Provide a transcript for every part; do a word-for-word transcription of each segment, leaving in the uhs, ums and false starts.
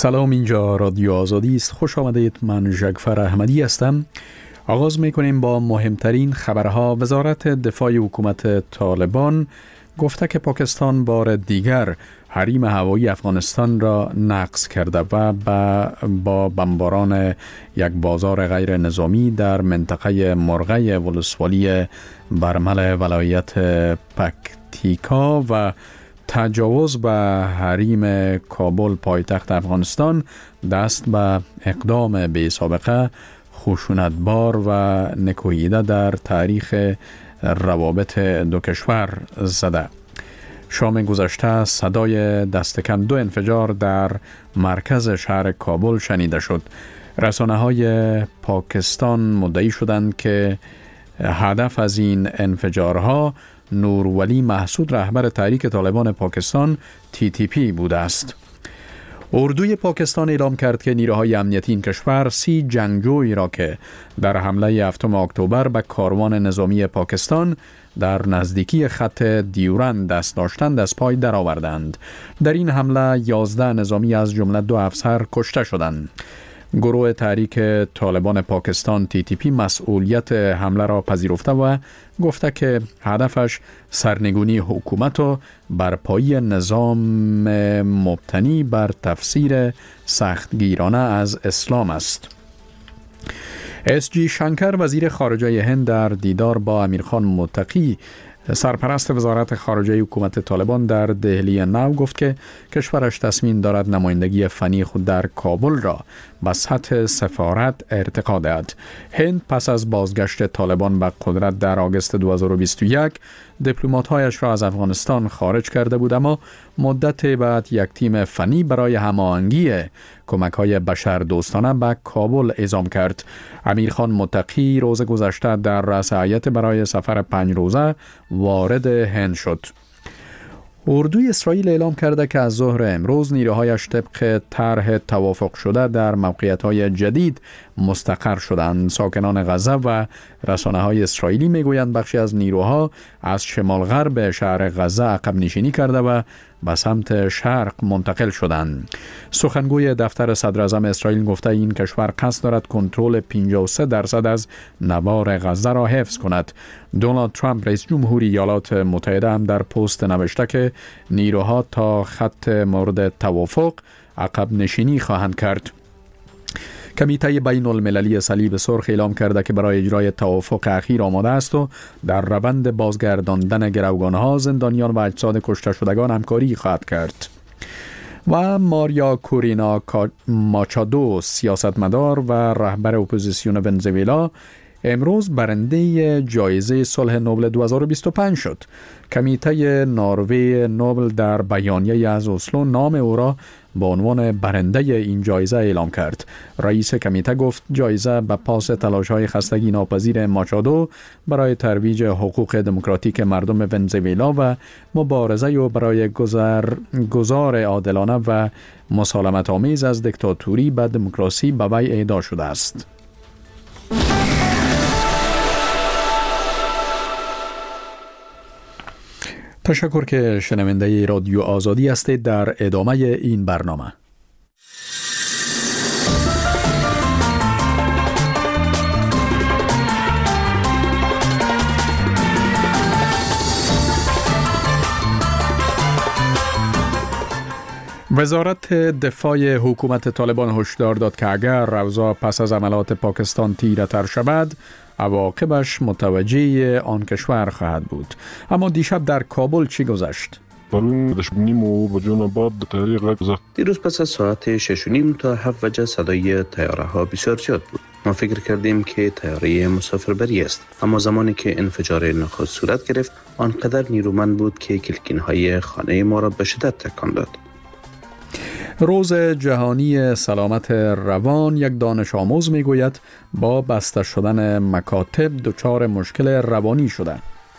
سلام، اینجا رادیو آزادی است. خوش آمدید. من جعفر احمدی هستم. آغاز میکنیم با مهمترین خبرها. وزارت دفاع حکومت طالبان گفته که پاکستان بار دیگر حریم هوایی افغانستان را نقض کرده و با بمباران یک بازار غیر نظامی در منطقه مرغه ولسوالی برمل ولایت پکتیکا و تجاوز به حریم کابل پایتخت افغانستان دست به اقدام بی سابقه، خشونتبار و نکوهیده در تاریخ روابط دو کشور زده. شام گذشته صدای دست کم دو انفجار در مرکز شهر کابل شنیده شد. رسانه های پاکستان مدعی شدند که هدف از این انفجارها نورولی محسود، رهبر تحریک طالبان پاکستان تی تی پی بوده است. اردوی پاکستان اعلام کرد که نیروهای امنیتی این کشور سی جنگجوی را که در حمله هفتم اکتبر به کاروان نظامی پاکستان در نزدیکی خط دیورند دست داشتند از پای درآوردند. در این حمله یازده نظامی از جمله دو افسر کشته شدند. گروه تحریک طالبان پاکستان تی تی پی مسئولیت حمله را پذیرفته و گفته که هدفش سرنگونی حکومت و برپایی نظام مبتنی بر تفسیر سختگیرانه از اسلام است. اس جی شنکر، وزیر خارجه هند، در دیدار با امیرخان متقی، سرپرست وزارت خارجه حکومت طالبان، در دهلی نو گفت که کشورش تصمیم دارد نمایندگی فنی خود در کابل را به سطح سفارت ارتقا دهد. هند پس از بازگشت طالبان به قدرت در آگوست دو هزار و بیست و یک دیپلمات‌هایش را از افغانستان خارج کرده بود، اما مدت بعد یک تیم فنی برای هماهنگی کمک‌های بشردوستانه به کابل اعزام کرد. امیرخان متقی روز گذشته در رأس هیئت برای سفر پنج روزه وارد هند شد. اردوی اسرائیل اعلام کرده که از ظهر امروز نیروهایش طبق طرح توافق شده در موقعیت‌های جدید مستقر شدند. ساکنان غزه و رسانه‌های اسرائیلی میگویند بخشی از نیروها از شمال غرب شهر غزه عقب نشینی کرده و به سمت شرق منتقل شدند. سخنگوی دفتر صدر اعظم اسرائیل گفته این کشور قصد دارد کنترل پنجاه و سه درصد از نوار غزه را حفظ کند. دونالد ترامپ، رئیس جمهوری ایالات متحده، هم در پست نوشته که نیروها تا خط مورد توافق عقب نشینی خواهند کرد. کمیته بین المللی صلیب سرخ اعلام کرده که برای اجرای توافق اخیر آماده است و در روند بازگرداندن گروگانها، زندانیان و اجساد کشته شدگان همکاری خواهد کرد. و ماریا کورینا ماچادو، سیاستمدار و رهبر اپوزیسیون ونزوئلا، امروز برنده جایزه صلح نوبل دو هزار و بیست و پنج شد. کمیته نروژ نوبل در بیانیه از اسلو نام او را با عنوان برنده این جایزه اعلام کرد. رئیس کمیته گفت جایزه به پاس تلاش‌های خستگی ناپذیر ماچادو برای ترویج حقوق دموکراتیک مردم ونزوئلا و مبارزه او برای گذر گذار عادلانه و مسالمت آمیز از دیکتاتوری به دموکراسی به وی اهدا شده است. تشکر که شنونده رادیو آزادی هستید. در ادامه این برنامه وزارت دفاع حکومت طالبان هشدار داد که اگر اوضاع پس از عملات پاکستان تیره‌تر شود، عواقبش متوجه آن کشور خواهد بود. اما دیشب در کابل چی گذشت؟ دیروز پس از ساعت شش و نیم تا هفت وجه صدای طیاره ها بسیار زیاد بود. ما فکر کردیم که طیاره مسافربری است، اما زمانی که انفجار نخست صورت گرفت آنقدر نیرومند بود که کلکین های خانه ما را به شدت تکان داد. روز جهانی سلامت روان، یک دانش آموز میگوید با بسته شدن مکاتب دچار مشکل روانی شده.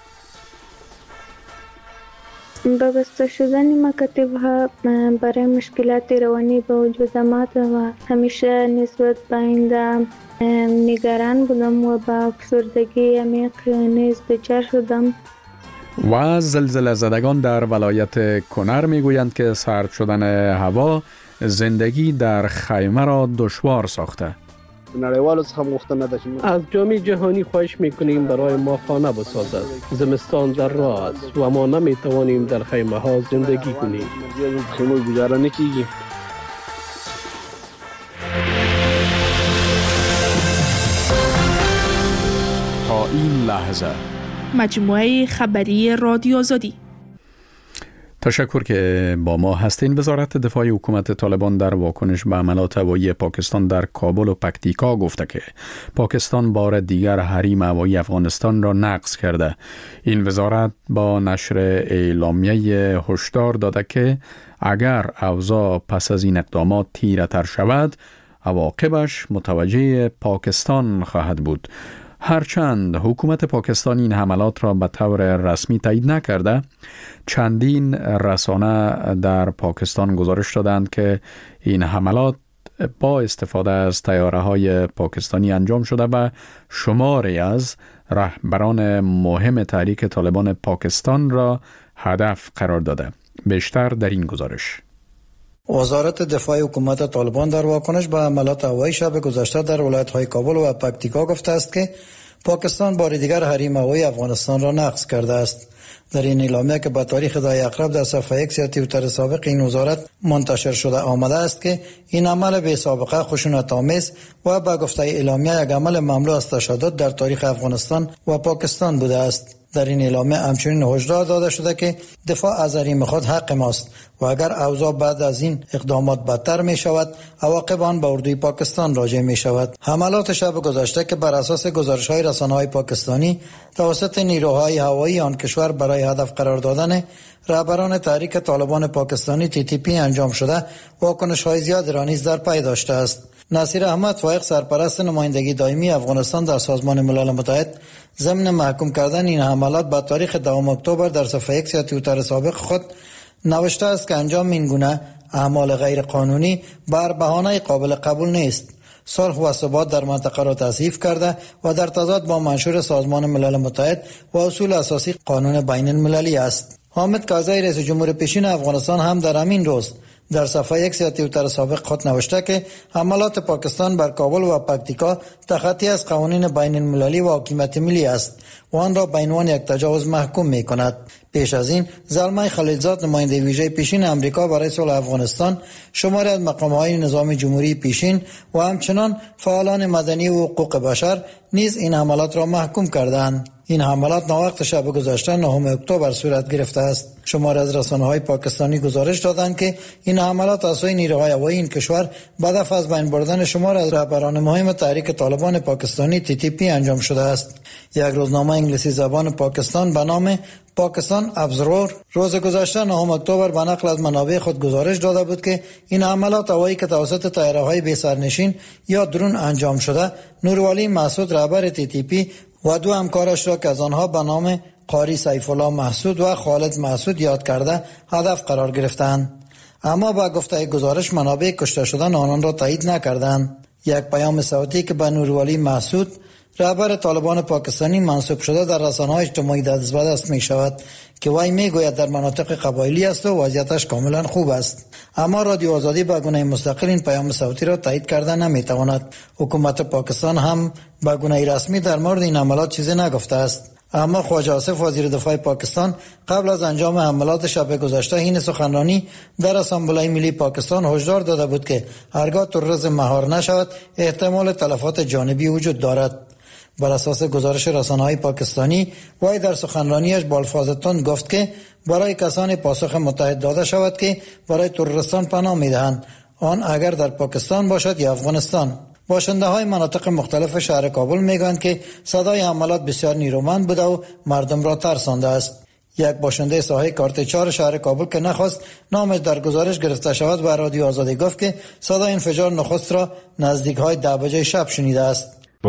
با بسته شدن مکاتب ها برای مشکلات روانی به وجود آمد و همیشه نسبت به آینده نگران بودم و با افسردگی عمیق نیز دچار شدم. و زلزله زدگان در ولایت کنر میگویند که سرد شدن هوا زندگی در خیمه را دشوار ساخته. نړیوالو څخه غوښتنه ده چې از جامعه جهانی خواهش میکنیم برای ما خانه بسازد. زمستان در راه است و ما نمیتوانیم در خیمه ها زندگی کنیم. خیمه گذاره نکیږي. تا این لحظه مجموعه خبری رادیو آزادی. تشکر که با ما هستین. وزارت دفاع حکومت طالبان در واکنش به حملات هوایی پاکستان در کابل و پکتیکا گفته که پاکستان بار دیگر حریم هوایی افغانستان را نقض کرده. این وزارت با نشر اعلامیه هشدار داده که اگر اوضاع پس از این اقدامات تیره‌تر شود، عواقبش متوجه پاکستان خواهد بود. هرچند حکومت پاکستان این حملات را به طور رسمی تایید نکرده، چندین رسانه در پاکستان گزارش دادند که این حملات با استفاده از طیاره‌های پاکستانی انجام شده و شماری از رهبران مهم تحریک طالبان پاکستان را هدف قرار داده. بیشتر در این گزارش. وزارت دفاع حکومت طالبان در واکنش به حملات هوایی شب گذشته در ولایت‌های کابل و پکتیکا گفته است که پاکستان بار دیگر حریم هوایی افغانستان را نقض کرده است. در این اعلامیه که به تاریخ ده اقرب در صفحه اکس یا توییتر سابق این وزارت منتشر شده آمده است که این عمل بی سابقه خشونت‌آمیز و به گفته اعلامیه یک عمل مملو از تشدد در تاریخ افغانستان و پاکستان بوده است. در این اعلامیه همچنین هشدار داده شده که دفاع از حریم خود حق ماست و اگر اوضاع بعد از این اقدامات بدتر می شود، عواقب آن به اردوی پاکستان راجع می شود. حملات شب گذشته که بر اساس گزارش‌های رسانه‌های پاکستانی توسط نیروهای هوایی آن کشور برای هدف قرار دادن رهبران تحریک طالبان پاکستانی تی تی پی انجام شده، واکنش‌های زیاد را نیز در پی داشته است. نصیر احمد فائق سرپرست نمایندگی دائمی افغانستان در سازمان ملل متحد ضمن محکوم کردن این حملات با تاریخ دوم اکتبر در صفحه اکس یا توییتر سابق خود نوشته است که انجام این گونه اعمال غیر قانونی بر بهانه قابل قبول نیست. صلح و ثبات در منطقه را تضعیف کرده و در تضاد با منشور سازمان ملل متحد و اصول اساسی قانون بین المللی است. حامد کارزی رئیس جمهور پیشین افغانستان هم در همین روز در صفحه اکس یا توییتر سابق خود نوشته که حملات پاکستان بر کابل و پکتیکا تخطی از قوانین بین المللی و حاکمیت ملی است و آن را به عنوان یک تجاوز محکوم می کند. پیش از این زلمه خلیلزاد نماینده ویژه پیشین امریکا برای صلح افغانستان شماری از مقام‌های نظام جمهوری پیشین و همچنان فعالان مدنی و حقوق بشر نیز این حملات را محکوم کردند. این حملات ناوقت شب گذشته نهم اکتبر صورت گرفته است. شماری از رسانه‌های پاکستانی گزارش دادند که این حملات از سوی نیروهای هوایی این کشور با هدف از بین بردن شماری از رهبران مهم تحریک طالبان پاکستانی تی تی پی انجام شده است. یک روزنامه انگلیسی زبان پاکستان به نام پاکستان ابزرور روز گذشته نهم اکتبر به نقل از منابع خود گزارش داده بود که این حملات هوایی که توسط طیاره‌های بی سرنشین یا درون انجام شده، نوروالی مسعود رهبر تی تی پی و دو همکارش را که از آنها به نام قاری سیف الله محسود و خالد محسود یاد کرده هدف قرار گرفتند. اما با گفته گزارش منابع کشته شدن آنان را تایید نکردند. یک پیام صوتی که به نوروالی محسود رهبر طالبان پاکستانی منسوب شده در رسانه‌های اجتماعی دست به دست می شود که وی می گوید در مناطق قبایلی است و وضعیتش کاملا خوب است. اما رادیو آزادی به گونه مستقل این پیام صوتی را تایید کرده نمی تواند. حکومت پاکستان هم به گونه رسمی در مورد این حملات چیزی نگفته است. اما خواجه آصف وزیر دفاع پاکستان قبل از انجام حملات شب گذشته این سخنرانی در اسامبله ملی پاکستان هشدار داده بود که هرگاه تروریسم مهار نشود احتمال تلفات جانبی وجود دارد. بر اساس گزارش رسانه‌های پاکستانی وی در سخنرانیش با الفاظ تند گفت که برای کسانی پاسخ متحد داده شود که برای تروریستان پناه می‌دهند، آن اگر در پاکستان باشد یا افغانستان. باشنده های مناطق مختلف شهر کابل میگویند که صدای حملات بسیار نیرومند بوده و مردم را ترسانده است. یک باشنده ساحه کارت چهار شهر کابل که نخواست نامش در گزارش گرفته شود به رادیو آزادی گفت که صدای انفجار نخست را نزدیک های ده بجه شب شنیده است.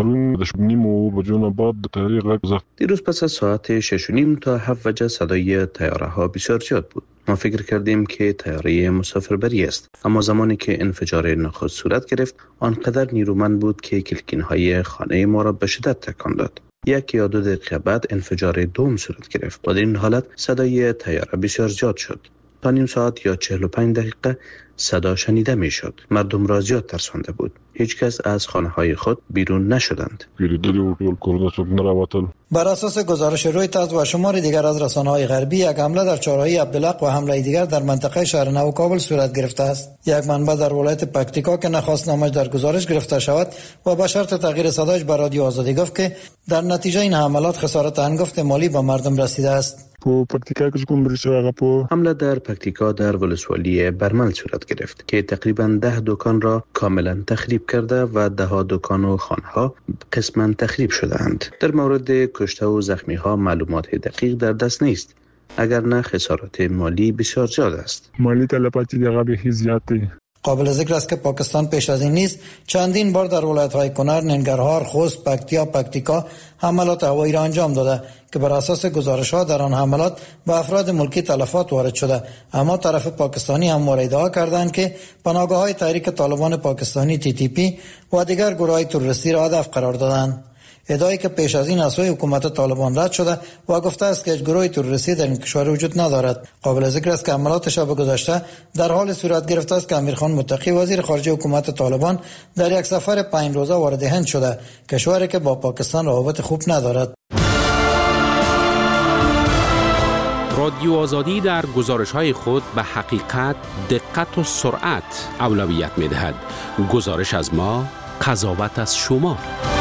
دیروز پس از ساعت شش و نیم تا هفت بجه صدای طیاره ها بسیار زیاد بود. ما فکر کردیم که طیاره مسافربری است، اما زمانی که انفجار نخست صورت گرفت آنقدر نیرومند بود که کلکین های خانه ما را به شدت تکان داد. یک یا دو دقیقه بعد انفجار دوم صورت گرفت و در این حالت صدای طیاره بسیار زیاد شد. تا نیم ساعت یا چهل و پنج دقیقه صدا شنیده می شد. مردم را زیاد ترسانده بود. هیچ کس از خانه های خود بیرون نشدند. بر اساس گزارش رویترز و شمار دیگر از رسانه‌های غربی، یک حمله در چهارراهی عبدالحق و حمله دیگر در منطقه شهر نو کابل صورت گرفته است. یک منبع در ولایت پکتیکا که نخواست نامش در گزارش گرفته شود و به شرط تغییر صدایش به رادیو آزادی گفت که در نتیجه این حملات خسارت هنگفت مالی به مردم رسیده است. حمله در پکتیکا در ولسوالی برمل صورت گرفت که تقریبا ده دکان را کاملا تخریب کرده و ده ها دکان و خانه‌ها قسما تخریب شدند. در مورد کشته و زخمی ها معلومات دقیق در دست نیست، اگر نه خسارت مالی بسیار زیاد است. مالی تلفاتی دیگه به زیاده. قابل ذکر است که پاکستان پیش از این نیز چندین بار در ولایت‌های کنر، ننگرهار، خوست، پکتیا، پکتیکا حملات هوایی را انجام داده که بر اساس گزارش‌ها در آن حملات به افراد ملکی تلفات وارد شده، اما طرف پاکستانی هم ادعا کردند که پناهگاه‌های تحریک طالبان پاکستانی تی تی پی و دیگر گروه‌های تروریستی را هدف قرار دادند. ادعایی که پیش از این از سوی حکومت طالبان رد شده و گفته است که هیچ گروه تروریستی در این کشور وجود ندارد. قابل ذکر است که حملات شب گذشته در حال صورت گرفته است که امیرخان متقی وزیر خارجه حکومت طالبان در یک سفر پنج روزه وارد هند شده، کشوری که با پاکستان روابط خوب ندارد. رادیو آزادی در گزارش‌های خود به حقیقت، دقت و سرعت اولویت می‌دهد. گزارش از ما، قضاوت از شما.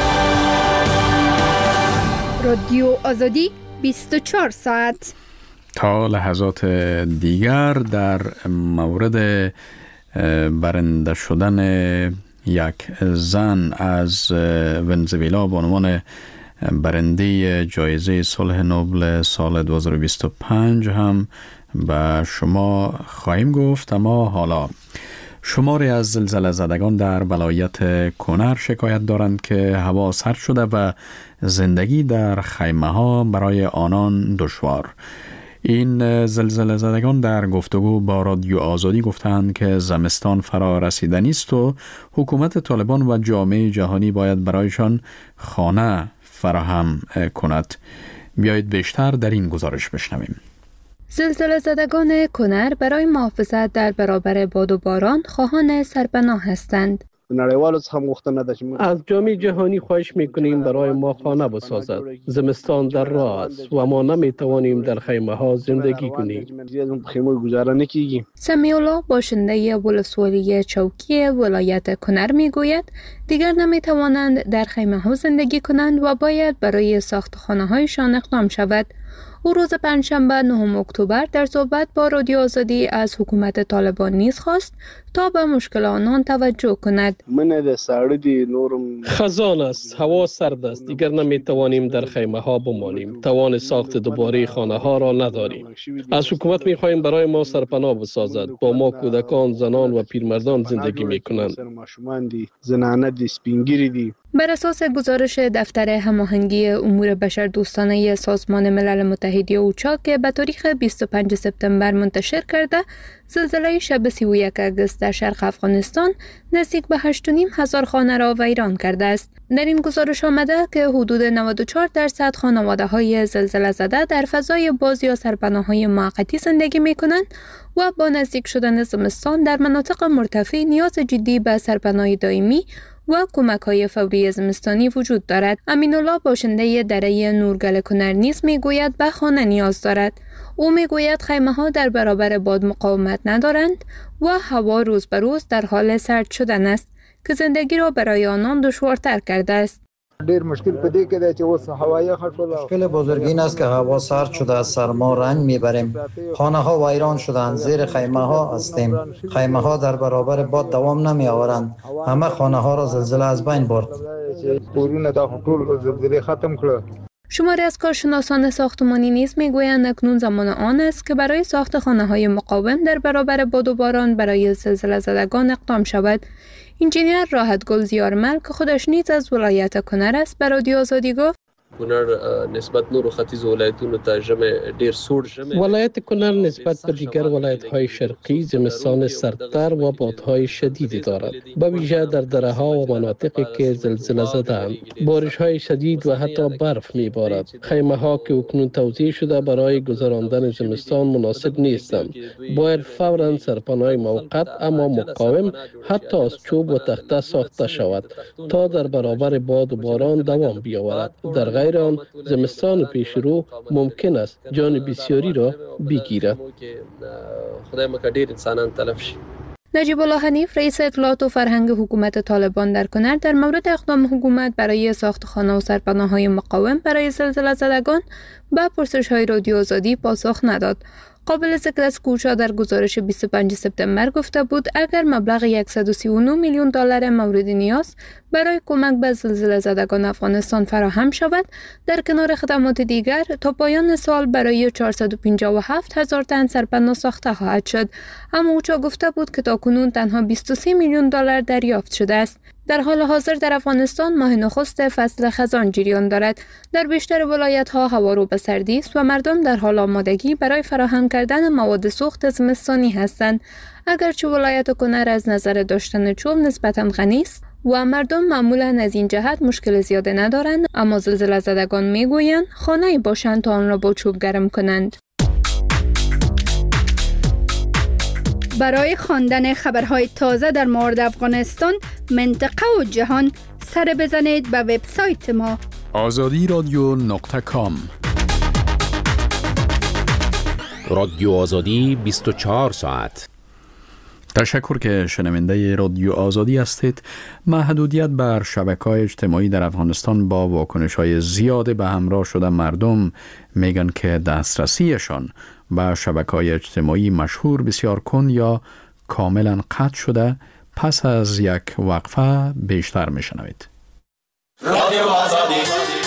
رادیو آزادی بیست و چهار ساعت. تا لحظات دیگر در مورد برنده شدن یک زن از ونزوئلا به عنوان برنده جایزه صلح نوبل سال دو هزار و بیست و پنج هم به شما خواهیم گفت. اما حالا شماری از زلزله زدگان در ولایت کنر شکایت دارند که هوا سرد شده و زندگی در خیمه ها برای آنان دشوار. این زلزله زدگان در گفتگو با رادیو آزادی گفتند که زمستان فرا رسیدنی است و حکومت طالبان و جامعه جهانی باید برایشان خانه فراهم کند. بیایید بیشتر در این گزارش بشنویم. زلزله زدگان کنر برای محافظت در برابر باد و باران خواهان سرپناه هستند. از جامعه جهانی خواهش میکنیم برای ما خانه بسازد. زمستان در راه است و ما نمیتوانیم در خیمه ها زندگی کنیم. سمیع الله باشنده ولسوالی چوکی ولایت کنر میگوید دیگر نمیتوانند در خیمه ها زندگی کنند و باید برای ساخت خانه هایشان اقدام شود. او روز پنجشنبه نهم اکتبر در صحبت با رادیو آزادی از حکومت طالبان نیز خواست تا به مشکل آنان توجه کند. خزان است، هوا سرد است، دیگر نمی توانیم در خیمه ها بمانیم. توان ساخت دوباره خانه ها را نداریم. از حکومت می خواهیم برای ما سرپناه بسازد. با ما کودکان، زنان و پیرمردان زندگی می کنند. بر اساس گزارش دفتر هماهنگی امور بشردوستانه سازمان ملل متحد اوچا که به تاریخ بیست و پنجم سپتامبر منتشر کرده، زلزله شب سی و یکم آگوست در شرق افغانستان نزدیک به هشت و نیم هزار خانه را ویران کرده است. در این گزارش آمده که حدود نود و چهار درصد خانواده های زلزله زده در فضای باز یا سرپناه های موقتی زندگی می کنند و با نزدیک شدن زمستان در مناطق مرتفع نیاز جدی به سرپناه دائمی و کمک‌های فوری زمستانی وجود دارد. امین الله باشنده دره نورگل کنر نیز میگوید به خانه نیاز دارد. او میگوید خیمه‌ها در برابر باد مقاومت ندارند و هوا روز به روز در حال سرد شدن است که زندگی را برای آنان دشوارتر کرده است. ډیر مشکل پدې کې دی چې اوس هوایی خټول. مشکل بزرگ این است که هوا سرد شده، از سرما رنج میبریم. خانه ها ویران شدند، زیر خیمه ها هستیم. خیمه ها در برابر باد دوام نمی آورند. همه خانه ها را زلزله از بین برد. کورونه دا ټول زلزله ختم کړ. شماری از کارشناسان ساختمانی نیز میگویند اکنون زمان آن است که برای ساخت خانه‌های مقاوم در برابر باد و باران برای زلزله زدگان اقدام شود. انجینیر راحتگل زیارمل که خودش نیز از ولایت کنر است، به رادیو آزادی گفت: کونړ نسبت نورو ختیځو ولایتونو ته ژمی ډیر سوړ ژمی. ولایت کونړ نسبت به دیگر ولایت‌های شرقی زمستان سردتر و بادهای شدیدی دارد، به ویژه در دره‌ها و مناطقی که زلزله زده‌اند. بارش‌های شدید و حتی برف می‌بارد. خیمه‌ها که اکنون توزیع شده برای گذراندن زمستان مناسب نیستند. باید فوراً سرپناه موقت اما مقاوم حتی از چوب و تخته ساخته شود تا در برابر باد و باران دوام بیاورد. در غیر آن زمستان پیش رو ممکن است جان بسیاری را بگیرد. خدای مکدیر انسانان تلف شد. نجیب الله حنیف رئیس اطلاعات و فرهنگ حکومت طالبان در کنر در مورد اقدام حکومت برای ساخت خانه و سرپناه‌های مقاوم برای زلزله زدگان به پرسش‌های رادیو آزادی پاسخ نداد. قابل ذکر است که او در گزارش بیست و پنجم سپتامبر گفته بود اگر مبلغ صد و سی و نه میلیون دلار مورد نیاز برای کمک به زلزله زدگان افغانستان فراهم شود، در کنار خدمات دیگر تا پایان سال برای چهارصد و پنجاه و هفت هزار تن سرپناه ساخته خواهد شد. اما او گفته بود که تاکنون تنها بیست و سه میلیون دلار دریافت شده است. در حال حاضر در افغانستان ماه نخست فصل خزان جریان دارد. در بیشتر ولایت‌ها هوا رو به سردی است و مردم در حال آمادگی برای فراهم کردن مواد سوخت زمستانی هستند. اگرچه ولایت کنر از نظر داشتن چوب نسبتاً غنی است و مردم معمولاً از این جهت مشکل زیاده ندارند، اما زلزله زدگان میگویند خانه‌ای باشند تا آن را با چوب گرم کنند. برای خواندن خبرهای تازه در مورد افغانستان، منطقه و جهان سر بزنید به وبسایت ما آزادی رادیو نقطه کام. رادیو آزادی بیست و چهار ساعت. تشکر که شنونده رادیو آزادی هستید. محدودیت بر شبکه‌های اجتماعی در افغانستان با واکنش‌های زیاده به همراه شده مردم میگن که دسترسیشان به شبکه‌های اجتماعی مشهور بسیار کند یا کاملا قطع شده. پس از یک وقفه بیشتر میشنوید. رادیو آزادی.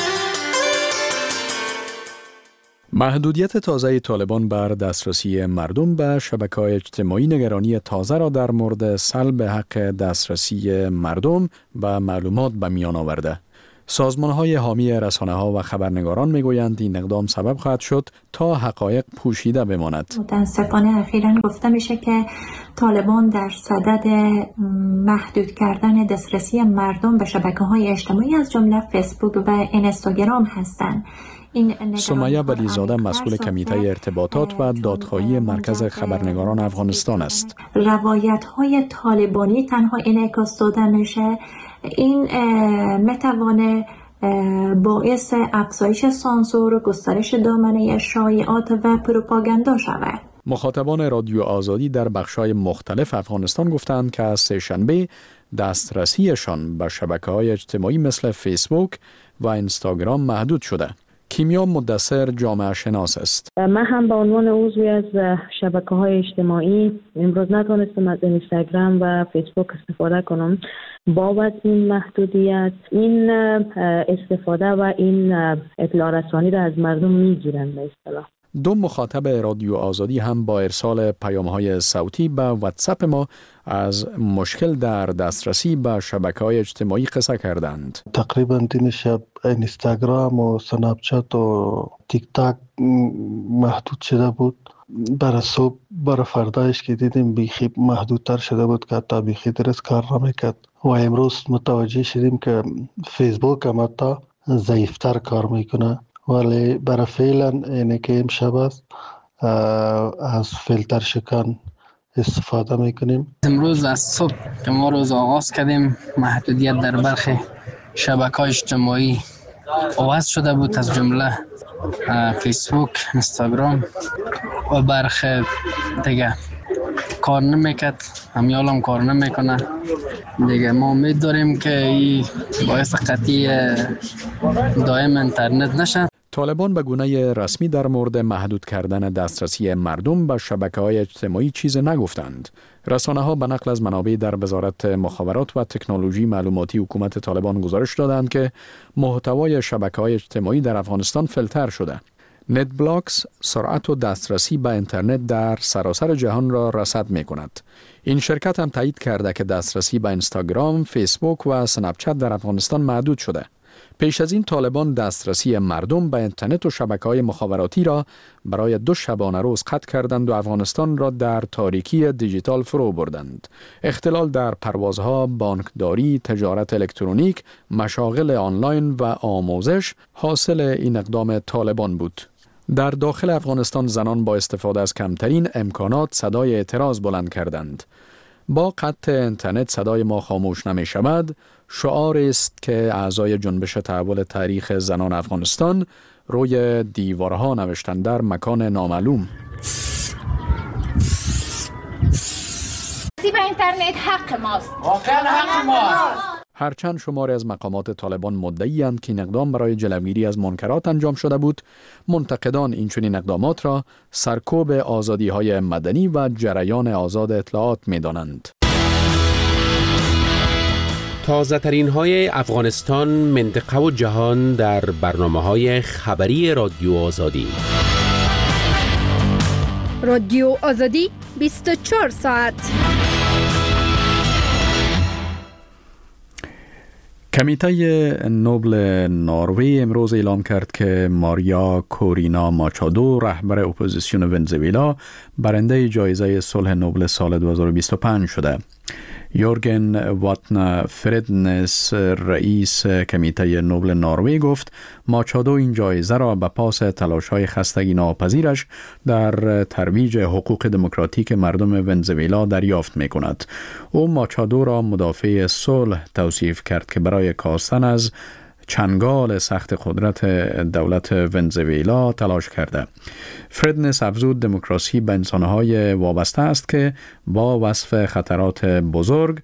محدودیت تازه طالبان بر دسترسی مردم به شبکه‌های اجتماعی نگرانی تازه را در مورد سلب حق دسترسی مردم به معلومات به میان آورده. سازمان‌های حامی رسانه‌ها و خبرنگاران می‌گویند این اقدام سبب خواهد شد تا حقایق پوشیده بماند. متأسفانه اخیراً گفته میشه که طالبان در صدد محدود کردن دسترسی مردم به شبکه‌های اجتماعی از جمله فیسبوک و اینستاگرام هستند. سمیه ولیزاده مسئول کمیته ارتباطات و دادخواهی مرکز خبرنگاران افغانستان است. روایت‌های طالبانی تنها انعکاس داده میشه، این میتوانه باعث افزایش سانسور و گسترش دامنه شایعات و پروپاگاندا شود. مخاطبان رادیو آزادی در بخش‌های مختلف افغانستان گفتند که از سه‌شنبه دسترسیشان به شبکه‌های اجتماعی مثل فیسبوک و اینستاگرام محدود شده. کیمیا مدثر جامعه شناس است. من هم به عنوان عضوی از شبکه‌های اجتماعی امروز نتونستم از اینستاگرام و فیسبوک استفاده کنم. بابت این محدودیت، این استفاده و این اطلاع رسانی را از مردم میگیرن به اصطلاح. دو مخاطب رادیو آزادی هم با ارسال پیام‌های صوتی به واتساپ ما از مشکل در دسترسی به شبکه‌های اجتماعی قصه کردند. تقریبا دین شب اینستاگرام و سنپ چت و تیک تاک محدود شده بود. برای صبح برای فردایش که دیدیم بیخی محدودتر شده بود که حتی بیخی درست کار نمیکرد و امروز متوجه شدیم که فیسبوک هم حتی ضعیفتر کار میکنه، ولی برای فعلا اینه که امشب است از فیلتر شکن استفاده میکنیم. امروز از صبح که ما روز آغاز کردیم محدودیت در برخی شبکه‌های اجتماعی آغاز شده بود، از جمله فیسبوک، اینستاگرام و برخی دیگه کار نمیکرد، همیال هم کار نمیکنه دیگه. ما امید داریم که این باعث قطعی دائم اینترنت نشه. طالبان به گونه رسمی در مورد محدود کردن دسترسی مردم به شبکه‌های اجتماعی چیز نگفتند. رسانه‌ها به نقل از منابع در وزارت مخابرات و تکنولوژی معلوماتی حکومت طالبان گزارش دادند که محتوای شبکه‌های اجتماعی در افغانستان فیلتر شده. نت بلاکس سرعت و دسترسی به اینترنت در سراسر جهان را رصد می‌کند. این شرکت هم تایید کرده که دسترسی به اینستاگرام، فیسبوک و سنپ چت در افغانستان محدود شده. پیش از این طالبان دسترسی مردم به اینترنت و شبکه‌های مخابراتی را برای دو شبانه روز قطع کردند و افغانستان را در تاریکی دیجیتال فرو بردند. اختلال در پروازها، بانکداری، تجارت الکترونیک، مشاغل آنلاین و آموزش حاصل این اقدام طالبان بود. در داخل افغانستان زنان با استفاده از کمترین امکانات صدای اعتراض بلند کردند. با قطع اینترنت صدای ما خاموش نمی شود شعاری است که اعضای جنبش تحول تاریخ زنان افغانستان روی دیوارها نوشتند در مکان نامعلوم. به اینترنت حق ماست. واقعا حق ماست. هرچند شماری از مقامات طالبان مدعی‌اند که این اقدام برای جلوگیری از منکرات انجام شده بود، منتقدان این چنین اقدامات را سرکوب آزادی‌های مدنی و جریان آزاد اطلاعات می‌دانند. تازه ترین های افغانستان، منطقه و جهان در برنامه های خبری رادیو آزادی. رادیو آزادی بیست و چهار ساعت. کمیته نوبل نروژ امروز اعلام کرد که ماریا کورینا ماچادو، رهبر اپوزیسیون ونزوئلا، برنده جایزه صلح نوبل سال دو هزار و بیست و پنج شده. یورگن واتنا فردنس، رئیس کمیته نوبل نروژ، گفت ماچادو این جایزه را به پاس تلاش‌های خستگی ناپذیرش در ترویج حقوق دموکراتیک مردم ونزوئلا دریافت می‌کند. او ماچادو را مدافع صلح توصیف کرد که برای کاستن از چنگال سخت قدرت دولت ونزوئلا تلاش کرده. فردنس افزود دموکراسی به انسانهای وابسته است که با وصف خطرات بزرگ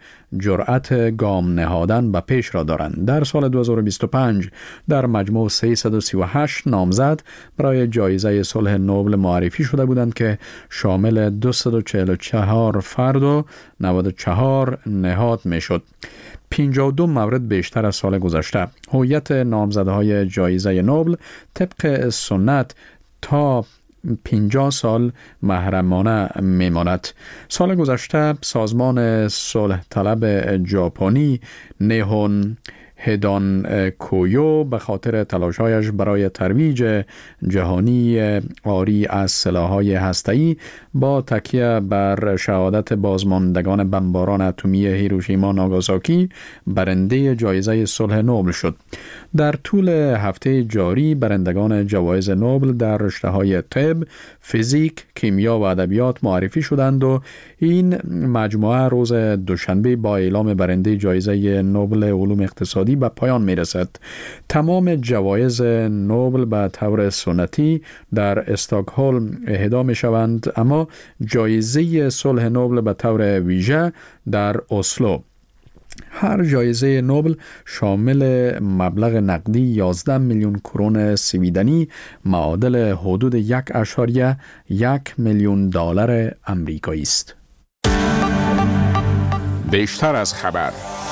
جرأت گام نهادن به پیش را دارند. در سال دو هزار و بیست و پنج در مجموع سیصد و سی و هشت نامزد برای جایزه صلح نوبل معرفی شده بودند که شامل دویست و چهل و چهار فرد و نود و چهار نهاد میشد. پنجاه و دو مورد بیشتر از سال گذشته. هویت نامزدهای جایزه نوبل طبق سنت تا پنجاه سال محرمانه میماند. سال گذشته سازمان صلح طلب ژاپنی نیهون هدان کویو به خاطر تلاش‌هایش برای ترویج جهانی عاری از سلاح‌های هسته‌ای با تکیه بر شهادت بازماندگان بمباران اتمی هیروشیما ناگازاکی برنده جایزه صلح نوبل شد. در طول هفته جاری برندگان جوایز نوبل در رشته‌های طب، فیزیک، کیمیا و ادبیات معرفی شدند و این مجموعه روز دوشنبه با اعلام برنده جایزه نوبل علوم اقتصادی به پایان می رسد. تمام جوایز نوبل به طور سنتی در استکهلم اهدا می شوند، اما جایزه صلح نوبل به طور ویژه در اسلو. هر جایزه نوبل شامل مبلغ نقدی یازده میلیون کرون سویدنی معادل حدود یک اشاریه یک میلیون دلار آمریکایی است. بیشتر از خبر.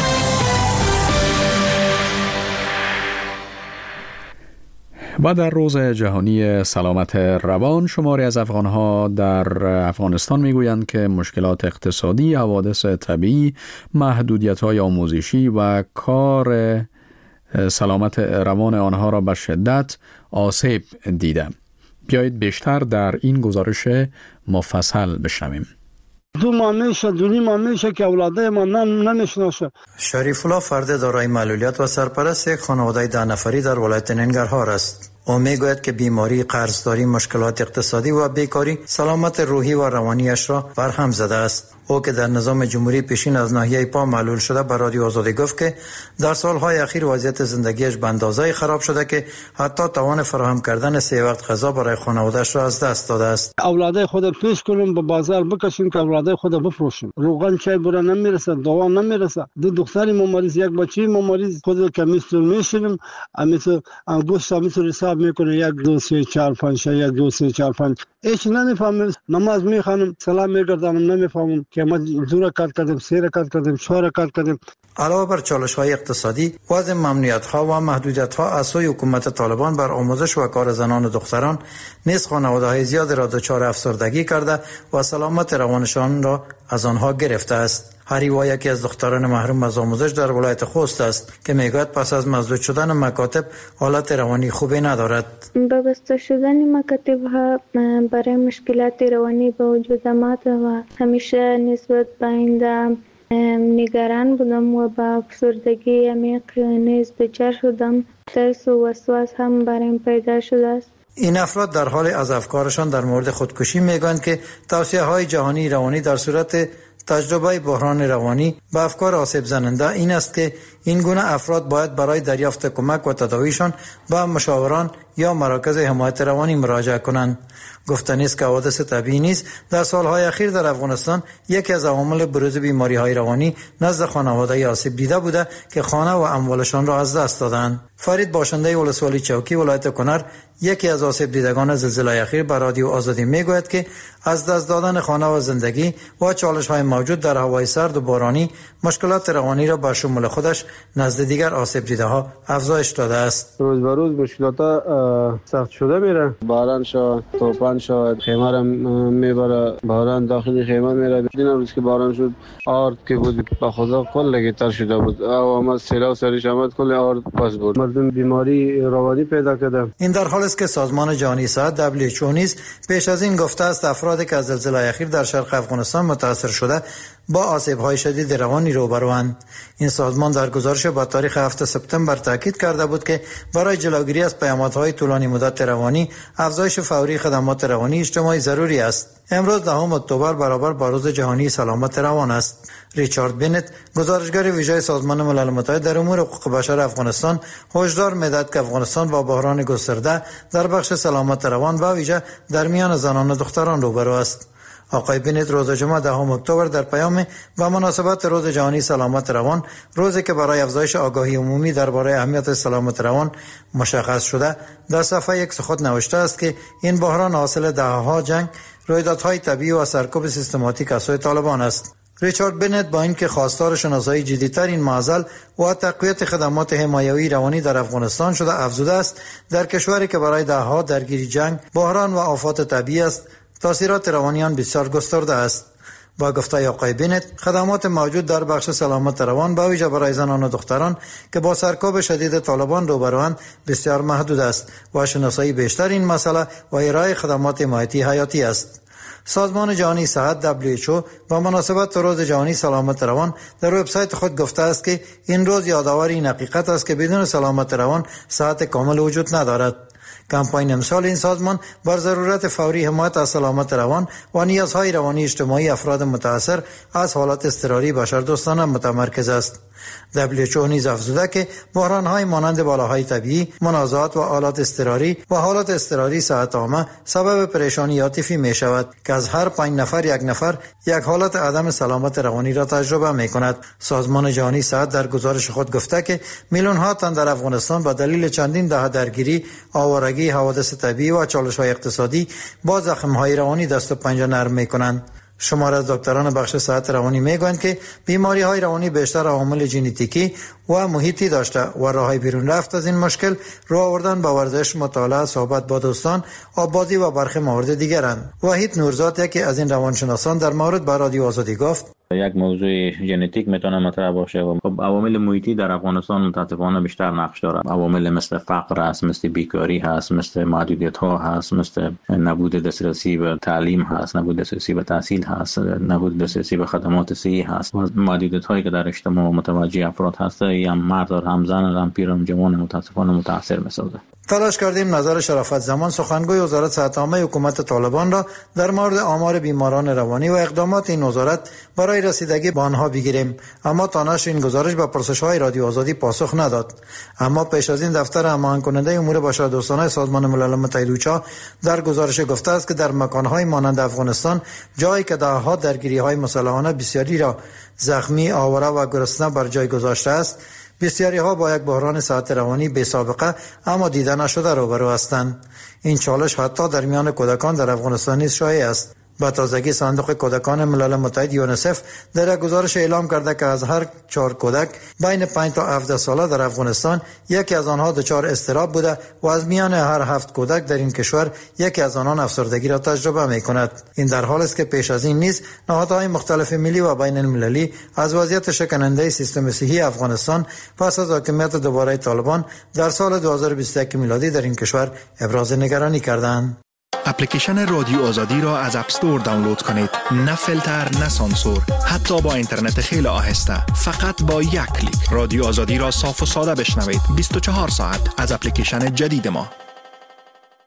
و در روز جهانی سلامت روان، شماری از افغانها در افغانستان میگویند که مشکلات اقتصادی، حوادث طبیعی، محدودیت‌های آموزشی و کار سلامت روان آنها را به شدت آسیب دیده. بیایید بیشتر در این گزارش مفصل بشنویم. دو ماه میشه دو نیم ماه میشه که اولاده ما نمیشناسه. شریف الله فرد دارای معلولیت و سرپرست یک خانواده ده نفری در ولایت ننگرهار است. او میگوید که بیماری، قرضداری، مشکلات اقتصادی و بیکاری سلامت روحی و روانیش را برهم زده است. او که در نظام جمهوری پیشین از ناحیه پا معلول شده به رادیو آزادی گفت که در سالهای اخیر وضعیت زندگیش به اندازه‌ای خراب شده که حتی توان فراهم کردن سه وقت غذا برای خانواده‌اش را از دست داده است. اولاده خود پیش کنیم به بازار بکشیم که اولاده خود بفروشیم. روغن چای برا نمیرسه، دوا نمیرسه. دو دختری مریض، یک بچه مریض، خود که میستر میشیم، مثل گوشت مثل حساب میکنه یک دو سه چهار پنج یک دو سه چهار پنج. هیچ نمیفهمم. نماز میخوانم، سلام میگردم، نمیفهمم که ما دو رکعت کردیم، سه رکعت کردیم، چهار رکعت کردیم. علاوه بر چالش‌های اقتصادی، وضع ممنوعیت‌ها و محدودیت‌ها از سوی حکومت طالبان بر آموزش و کار زنان و دختران نیز خانواده‌های زیاد را دچار افسردگی کرده و سلامت روانشان را از آنها گرفته است. هریوا یکی از دختران محروم از آموزش در ولایت خوست است که میگوید پس از مسدود شدن مکاتب حالت روانی خوبی ندارد. با بسته شدن مکاتب ها برای مشکلات روانی به وجود آمد و همیشه نسبت به آینده نگران بودم و با افسردگی عمیق نیز دچار شدم. ترس و وسواس هم برایم پیدا شده است. این افراد در حال از افکارشان در مورد خودکشی میگویند که توصیه های جهانی روانی در صورت تجربه بحران روانی به افکار آسیب زننده این است که این گونه افراد باید برای دریافت کمک و تداویشان به مشاوران یا مراکز حمایت روانی مراجعه کنند. گفتنی است که حوادث طبیعی نیز در سالهای اخیر در افغانستان یکی از عوامل بروز بیماری‌های روانی نزد خانواده آسیب دیده بوده که خانه و اموالشان را از دست دادند. فرید باشنده ولسوالی چوکی ولایت کنر یکی از آسیب دیدگان زلزله اخیر به رادیو آزادی میگوید که از دست دادن خانه و زندگی و چالش‌های موجود در هوای سرد و بارانی مشکلات روانی را به شمول خودش نزد دیگر آسیب دیده‌ها افزایش داده است. روز به روز مشکلات سخت شده میره. باران شد، طوفان شد، خیمه را میبره، باران داخل خیمه میره. این روز که باران شد آرد که بود به خدا کل تر شده بود. آمد سیلاب سرش آمد کل آرد پس بود. مردم بیماری روانی پیدا کرده. این در حالی است که سازمان جهانی صحت دبلیو اچ او نیز پیش از این گفته است افرادی که از زلزله اخیر در شرق افغانستان متاثر شده با آسیب‌های شدید روانی روبروند. این سازمان در گزارش با تاریخ هفتم سپتامبر تاکید کرده بود که برای جلوگیری از پیامدهای طولانی مدت روانی افزایش فوری خدمات روانی اجتماعی ضروری است. امروز دهم اکتبر برابر با روز جهانی سلامت روان است. ریچارد بینت گزارشگر ویژه سازمان ملل متحد در امور حقوق بشر افغانستان هشدار می‌دهد که افغانستان با بحران گسترده در بخش سلامت روان و ویژه در میان زنان و دختران روبرو است. آقای بینت روز جمعه دهم اکتبر در پیام و مناسبت روز جهانی سلامت روان، روزی که برای افزایش آگاهی عمومی درباره اهمیت سلامت روان مشخص شده، در صفحه یک خود نوشته است که این بحران حاصل دهه‌ها جنگ، رویدادهای طبیعی و سرکوب سیستماتیک از سوی طالبان است. ریچارد بینت با اینکه خواستار شناسایی جدی‌تر این معضل و تقویت خدمات حمایوی روانی در افغانستان شده افزوده است در کشوری که برای دهه‌ها درگیر جنگ، بحران و آفات طبیعی است، تاثیرات روانیان بسیار گسترده است. با گفته آقای بینت، خدمات موجود در بخش سلامت روان به ویژه برای زنان و دختران که با سرکوب شدید طالبان روبروند بسیار محدود است و شناسایی بیشتر این مسئله و ارائه خدمات حمایتی حیاتی است. سازمان جهانی صحت دبلیو اچ او با مناسبت روز جهانی سلامت روان در وبسایت خود گفته است که این روز یادآور این حقیقت است که بدون سلامت روان صحت کامل وجود ندارد. کمپاین امسال این سازمان بر ضرورت فوری حمایت از سلامت روان و نیازهای روانی اجتماعی افراد متاثر از حالات اضطراری بشردوستانه متمرکز است. دبلیو اچ او نیز افزوده که بحران‌های مانند بالاهای طبیعی، منازعات و حالات اضطراری و حالات اضطراری صحت عامه سبب پریشانی عاطفی می شود که از هر پنج نفر یک نفر یک حالت عدم سلامت روانی را تجربه می کند. سازمان جهانی صحت در گزارش خود گفته که میلیون ها تن در افغانستان به دلیل چندین دهه درگیری، آوارگی، حوادث طبیعی و چالش‌های اقتصادی با زخم‌های روانی دست و پنجه نرم می‌کنند. شمار از دکتران بخش صحت روانی میگویند که بیماری‌های روانی بیشتر عوامل ژنتیکی و محیطی داشته و راههای بیرون رفت از این مشکل رو آوردن با ورزش، مطالعه، صحبت با دوستان، آبازی و برخی موارد دیگرند. وحید نورزاد یکی از این روانشناسان در مورد با رادیو آزادی گفت: یک موضوع ژنتیک میتونه مطرح باشه و خب عوامل محیطی در افغانستان متاسفانه بیشتر نقش داره. عوامل مثل فقر هست، مثل بیکاری هست، مثل محدودیت ها هست، مثل نبود دسترسی به تعلیم هست، نبود دسترسی به تحصیل هست، نبود دسترسی به خدمات صحی هست. محدودیت هایی که در اجتماع متوجه افراد هست، هم مرد هم زن هم پیر هم جوان متاسفانه متاثر میسازه. تلاش کردیم نظر شرافت زمان سخنگوی وزارت صحت عامه حکومت طالبان را در مورد آمار بیماران روانی و اقدامات این وزارت برای رسیدگی به آنها بگیریم، اما تا نشر این گزارش به پرسش‌های رادیو آزادی پاسخ نداد. اما پیش از این دفتر هماهنگ کننده امور بشردوستانه سازمان ملل متحد اوچا در گزارش گفته است که در مکان‌های مانند افغانستان، جایی که دهه‌ها درگیری‌های مسلحانه بسیاری را زخمی، آواره و گرسنه بر جای گذاشته است، بسیاری ها با یک بحران صحت روانی بی سابقه اما دیده نشده روبرو هستند. این چالش حتی در میان کودکان در افغانستان نیز شایع است. با تازگی صندوق کودکان ملل متحد یونیسف در یک گزارش اعلام کرده که از هر چهار کودک بین پنج تا هفده ساله در افغانستان یکی از آنها دچار اضطراب بوده و از میان هر هفت کودک در این کشور یکی از آنان افسردگی را تجربه می کند. این در حالی است که پیش از این نیز نهادهای مختلف ملی و بین المللی از وضعیت شکننده سیستم صحی افغانستان پس از حاکمیت دوباره طالبان در سال دو هزار و بیست و یک میلادی در این کشور ابراز نگرانی کردند. اپلیکیشن رادیو آزادی را از اپ استور دانلود کنید. نه فیلتر، نه سانسور، حتی با اینترنت خیلی آهسته. فقط با یک کلیک رادیو آزادی را صاف و ساده بشنوید. بیست و چهار ساعت از اپلیکیشن جدید ما.